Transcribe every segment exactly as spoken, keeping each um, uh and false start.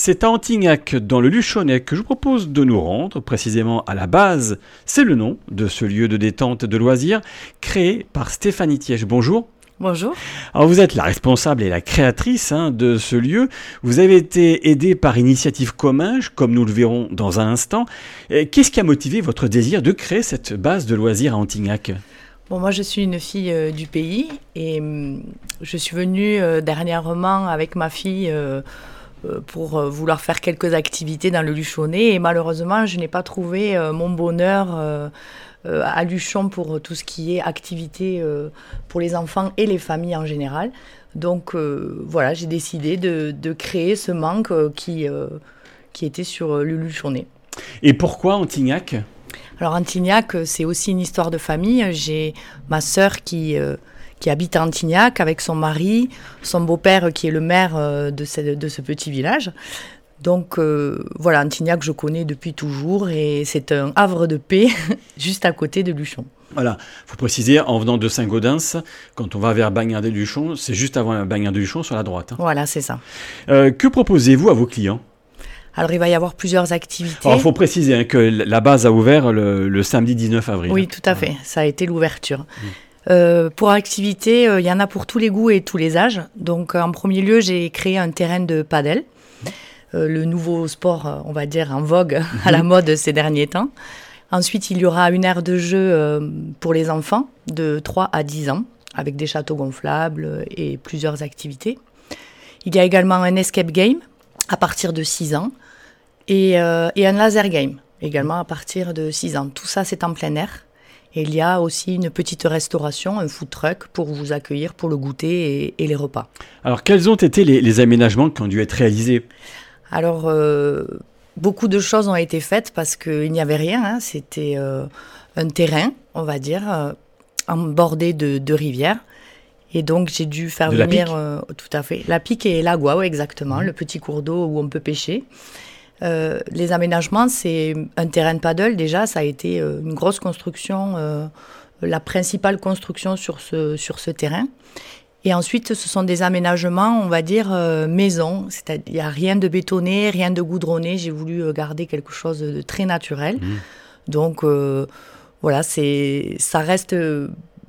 c'est à Antignac, dans le Luchonnais, que je vous propose de nous rendre, précisément à la base. C'est le nom de ce lieu de détente et de loisirs, créé par Stéphanie Thiège. Bonjour. Bonjour. Alors vous êtes la responsable et la créatrice hein, de ce lieu. Vous avez été aidée par Initiative Comminges, comme nous le verrons dans un instant. Et qu'est-ce qui a motivé votre désir de créer cette base de loisirs à Antignac ? Bon, moi, je suis une fille euh, du pays et euh, je suis venue euh, dernièrement avec ma fille euh, euh, pour euh, vouloir faire quelques activités dans le Luchonnais. Et malheureusement, je n'ai pas trouvé euh, mon bonheur euh, euh, à Luchon pour tout ce qui est activité euh, pour les enfants et les familles en général. Donc euh, voilà, j'ai décidé de, de créer ce manque euh, qui, euh, qui était sur le Luchonnais. Et pourquoi Antignac ? Alors Antignac, c'est aussi une histoire de famille. J'ai ma sœur qui, euh, qui habite à Antignac avec son mari, son beau-père qui est le maire euh, de, ce, de ce petit village. Donc euh, voilà, Antignac, je connais depuis toujours et c'est un havre de paix juste à côté de Luchon. Voilà, il faut préciser, en venant de Saint-Gaudens, quand on va vers Bagnères-des-Luchons, c'est juste avant Bagnères-des-Luchons sur la droite. Hein. Voilà, c'est ça. Euh, que proposez-vous à vos clients ? Alors, il va y avoir plusieurs activités. Alors, il faut préciser hein, que la base a ouvert le, le samedi dix-neuf avril. Oui, tout à fait. Ouais. Ça a été l'ouverture. Mmh. Euh, pour activités, euh, il y en a pour tous les goûts et tous les âges. Donc, en premier lieu, j'ai créé un terrain de padel. Mmh. Euh, le nouveau sport, on va dire, en vogue mmh. à la mode ces derniers temps. Ensuite, il y aura une aire de jeu euh, pour les enfants de trois à dix ans, avec des châteaux gonflables et plusieurs activités. Il y a également un escape game à partir de six ans. Et, euh, et un laser game, également à partir de six ans. Tout ça, c'est en plein air. Et il y a aussi une petite restauration, un food truck pour vous accueillir pour le goûter et, et les repas. Alors, quels ont été les, les aménagements qui ont dû être réalisés ? Alors, euh, beaucoup de choses ont été faites parce qu'il n'y avait rien. Hein. C'était euh, un terrain, on va dire, euh, embordé de, de rivières. Et donc, j'ai dû faire de venir... La Pique euh, tout à fait. La Pique et l'Agua, ouais, exactement, mmh. le petit cours d'eau où on peut pêcher. Euh, les aménagements, c'est un terrain de paddle. Déjà, ça a été euh, une grosse construction, euh, la principale construction sur ce, sur ce terrain. Et ensuite, ce sont des aménagements, on va dire, euh, maison. C'est-à-dire, il n'y a rien de bétonné, rien de goudronné. J'ai voulu euh, garder quelque chose de très naturel. Mmh. Donc, euh, voilà, c'est, ça reste euh,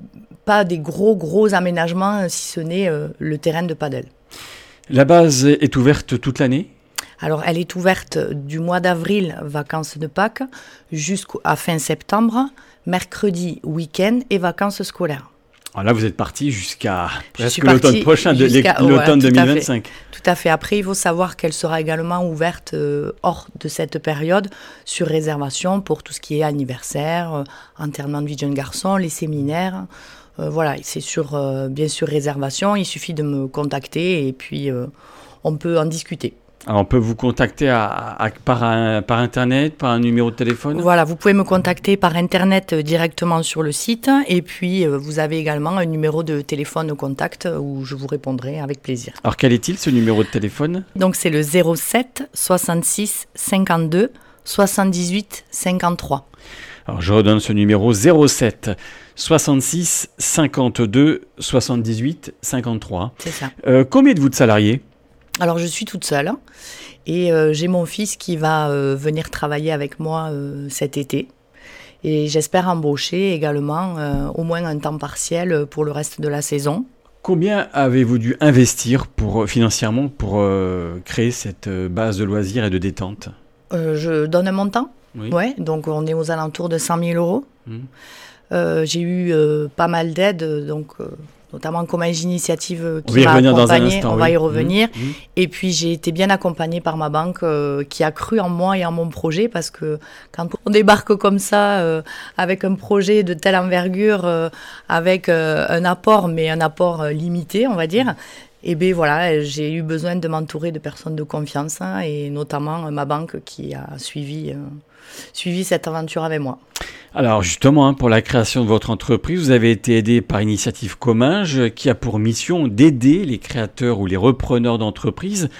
pas des gros, gros aménagements, si ce n'est euh, le terrain de paddle. La base est ouverte toute l'année ? Alors, elle est ouverte du mois d'avril, vacances de Pâques, jusqu'à fin septembre, mercredi, week-end et vacances scolaires. Alors là, vous êtes parti jusqu'à presque l'automne prochain, de, l'automne voilà, deux mille vingt-cinq. Tout à fait. Après, il faut savoir qu'elle sera également ouverte euh, hors de cette période sur réservation pour tout ce qui est anniversaire, euh, enterrement de vie de jeune garçon, les séminaires. Euh, voilà, c'est sur, euh, bien sûr, réservation. Il suffit de me contacter et puis euh, on peut en discuter. Alors on peut vous contacter à, à, par, un, par Internet, par un numéro de téléphone ? Voilà, vous pouvez me contacter par Internet euh, directement sur le site. Et puis, euh, vous avez également un numéro de téléphone au contact où je vous répondrai avec plaisir. Alors, quel est-il, ce numéro de téléphone ? Donc, c'est le zéro sept soixante-six cinquante-deux soixante-dix-huit cinquante-trois. Alors, je redonne ce numéro zéro sept soixante-six cinquante-deux soixante-dix-huit cinquante-trois. C'est ça. Euh, combien êtes-vous de salariés ? Alors, je suis toute seule et euh, j'ai mon fils qui va euh, venir travailler avec moi euh, cet été. Et j'espère embaucher également euh, au moins un temps partiel pour le reste de la saison. Combien avez-vous dû investir pour, financièrement pour euh, créer cette base de loisirs et de détente ? euh, Je donne un montant. Oui. Ouais, donc, on est aux alentours de cent mille euros. Mmh. Euh, j'ai eu euh, pas mal d'aides, donc... Euh, notamment Comminges Initiative qui m'a accompagnée, on va y revenir. Mmh, mmh. Et puis j'ai été bien accompagnée par ma banque euh, qui a cru en moi et en mon projet, parce que quand on débarque comme ça euh, avec un projet de telle envergure, euh, avec euh, un apport, mais un apport euh, limité, on va dire, mmh. et bien voilà, j'ai eu besoin de m'entourer de personnes de confiance, hein, et notamment euh, ma banque qui a suivi, euh, suivi cette aventure avec moi. Alors justement, hein, pour la création de votre entreprise, vous avez été aidé par Initiative Comminges qui a pour mission d'aider les créateurs ou les repreneurs d'entreprises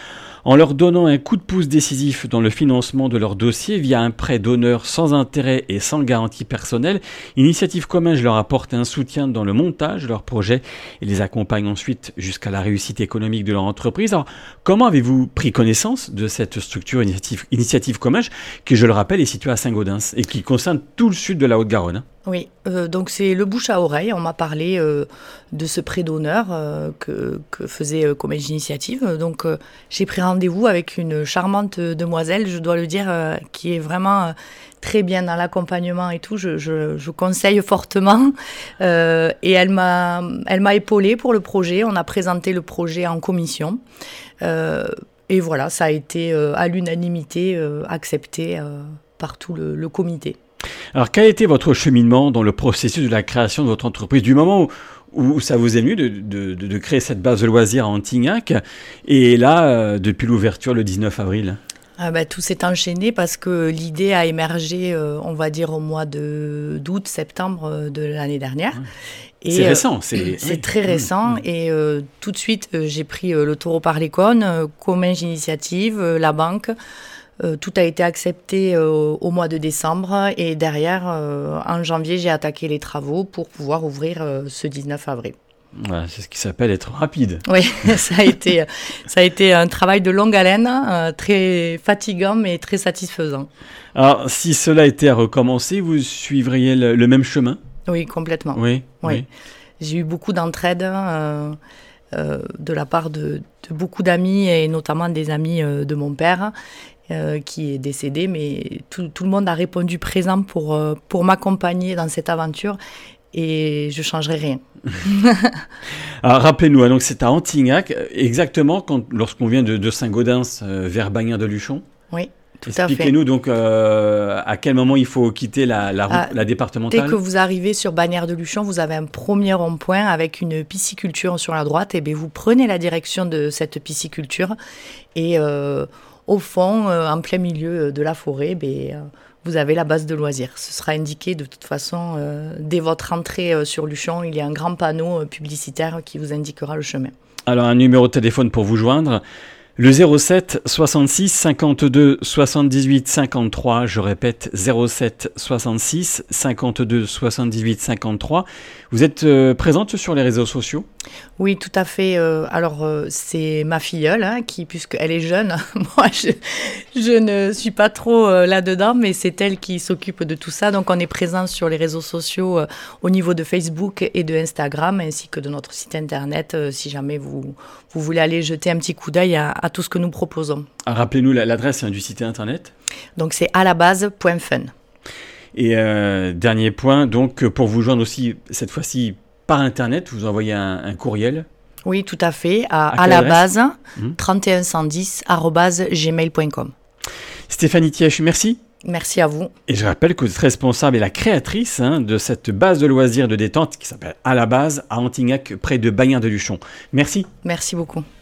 en leur donnant un coup de pouce décisif dans le financement de leur dossier via un prêt d'honneur sans intérêt et sans garantie personnelle. Initiative Comminges leur apporte un soutien dans le montage de leur projet et les accompagne ensuite jusqu'à la réussite économique de leur entreprise. Alors, comment avez-vous pris connaissance de cette structure Initiative, Initiative Comminges, qui, je le rappelle, est située à Saint-Gaudens et qui concerne tout le sud de la Haute-Garonne? Oui, euh, donc c'est le bouche à oreille. On m'a parlé euh, de ce prêt d'honneur euh, que, que faisait euh, Comminges Initiative. Donc euh, j'ai pris rendez-vous avec une charmante demoiselle, je dois le dire, euh, qui est vraiment euh, très bien dans l'accompagnement et tout. Je, je, je conseille fortement. Euh, et elle m'a, elle m'a épaulée pour le projet. On a présenté le projet en commission. Euh, et voilà, ça a été euh, à l'unanimité euh, accepté euh, par tout le, le comité. Alors, quel a été votre cheminement dans le processus de la création de votre entreprise, du moment où, où ça vous est venu de, de, de créer cette base de loisirs à Antignac, et là, euh, depuis l'ouverture le dix-neuf avril? Ah bah, tout s'est enchaîné parce que l'idée a émergé, euh, on va dire, au mois de, d'août, septembre de l'année dernière. Et c'est récent. C'est, c'est oui. très récent. Mmh. Et euh, tout de suite, euh, j'ai pris euh, le taureau par les cônes, euh, Comminges Initiative, euh, la banque. Euh, tout a été accepté euh, au mois de décembre et derrière, euh, en janvier, j'ai attaqué les travaux pour pouvoir ouvrir euh, ce dix-neuf avril. Voilà, c'est ce qui s'appelle être rapide. Oui, ça a été, ça a été un travail de longue haleine, euh, très fatigant mais très satisfaisant. Alors, si cela était à recommencer, vous suivriez le, le même chemin? Oui, complètement. Oui, oui. oui. J'ai eu beaucoup d'entraide euh, euh, de la part de, de beaucoup d'amis et notamment des amis euh, de mon père. Euh, qui est décédé, mais tout, tout le monde a répondu présent pour, euh, pour m'accompagner dans cette aventure et je ne changerai rien. Alors, rappelez-nous, donc c'est à Antignac, exactement quand, lorsqu'on vient de, de Saint-Gaudens euh, vers Bagnères-de-Luchon. Oui, tout à fait. Expliquez-nous donc euh, à quel moment il faut quitter la, la, route, ah, la départementale. Dès que vous arrivez sur Bagnères-de-Luchon, vous avez un premier rond-point avec une pisciculture sur la droite et bien vous prenez la direction de cette pisciculture et euh, au fond, euh, en plein milieu de la forêt, ben, euh, vous avez la base de loisirs. Ce sera indiqué de toute façon, euh, dès votre entrée euh, sur Luchon, il y a un grand panneau euh, publicitaire qui vous indiquera le chemin. Alors, un numéro de téléphone pour vous joindre, le zéro sept soixante-six cinquante-deux soixante-dix-huit cinquante-trois, je répète, zéro sept soixante-six cinquante-deux soixante-dix-huit cinquante-trois. Vous êtes euh, présente sur les réseaux sociaux ? Oui, tout à fait. Euh, alors, euh, c'est ma filleule, hein, qui, puisqu'elle est jeune, moi, je, je ne suis pas trop euh, là-dedans, mais c'est elle qui s'occupe de tout ça. Donc, on est présent sur les réseaux sociaux euh, au niveau de Facebook et de Instagram, ainsi que de notre site internet, euh, si jamais vous, vous voulez aller jeter un petit coup d'œil à, à tout ce que nous proposons. Ah, rappelez-nous l'adresse hein, du site internet. Donc, c'est à la base point fun. Et euh, dernier point, donc, pour vous joindre aussi, cette fois-ci, par Internet, vous envoyez un, un courriel. Oui, tout à fait, à, à, à la base, mmh. trente et un cent dix arobase gmail point com. Stéphanie Thièche, merci. Merci à vous. Et je rappelle que vous êtes responsable et la créatrice hein, de cette base de loisirs de détente qui s'appelle À la base, à Antignac, près de Bagnères-de-Luchon. Merci. Merci beaucoup.